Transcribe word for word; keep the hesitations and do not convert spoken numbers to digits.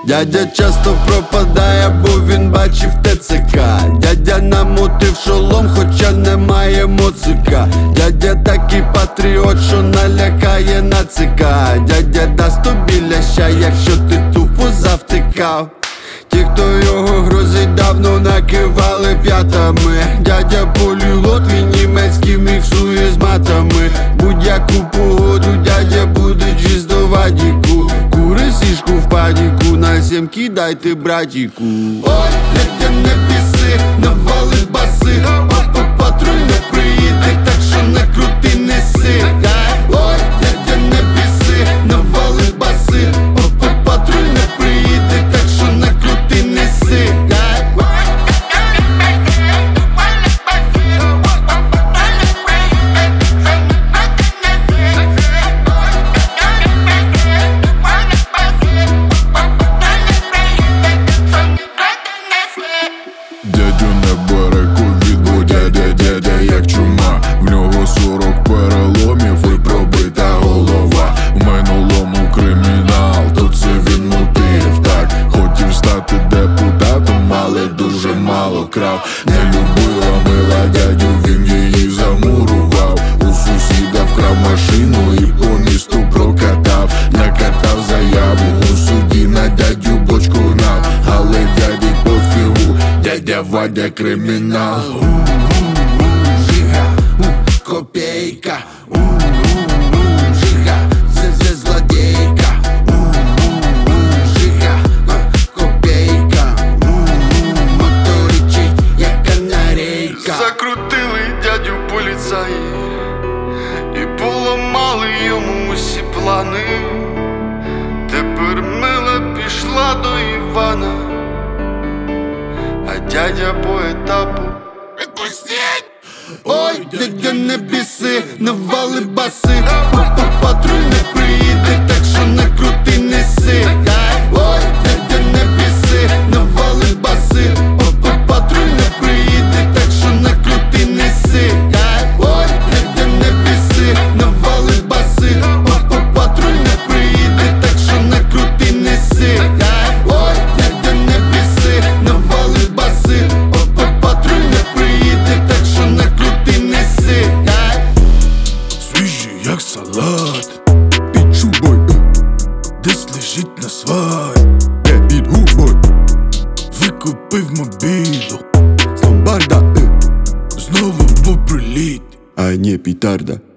Дядя часто пропадає, бо він бачив ТЦК. Дядя намотив шолом, хоча немає моцика. Дядя такий патріот, що налякає нацика. Дядя дасть тобі ляща, якщо ти тупо завтикав. Ті, хто його грозить, давно накивали п'ятами. Дядя поліглот, він німецький міксує з матами. Будь-яку погоду дядя буде чисто в адіку. Кури сішку в падіку, на сім кидайте братіку. Ой, дядя не біси, навали баси. Папа патруль не приїде, так що не крути, неси. Ой, дядя не біси, навали баси. Папа патруль не приїде, так що не крути, неси. Дядю не бере ковід, бо дядя, дядя як чума. В нього сорок переломів і пробита голова. В минулому кримінал, то це він мотив. Так, хотів стати депутатом, але дуже мало крав. Не любила мила дядю, він її замурував. У сусіда вкрав машину і по місту прокатав. Накатав заяву у суді, на дядю бочку гнав. Але дяді пофігу, дядя Вадя кримінал. Жига, копейка, жига, це злодейка. Жига, копейка, моторичить, як канарейка. Закрутили дядю поліцаї і поламали йому усі плани. Тепер мила пішла до Івана, а дядя по етапу відпустіть! Ой, дядя не біси, навали баси. Папа патруль не приїде, так що не крути, неси. Ой, дядя не біси, навали баси. Папа патруль не приїде, так що не крути, неси. Ой, дядя не біси, навали баси. Папа патруль не приїде, так що не крути, неси. Ой, дядя не біси, навали баси. Папа патруль не приїде, так що не крути, неси. Свіжий як салат, під шубой, десь лежить на свай. Я під губой викупив мобілу З ломбарда, знову по приліт. а не петарда.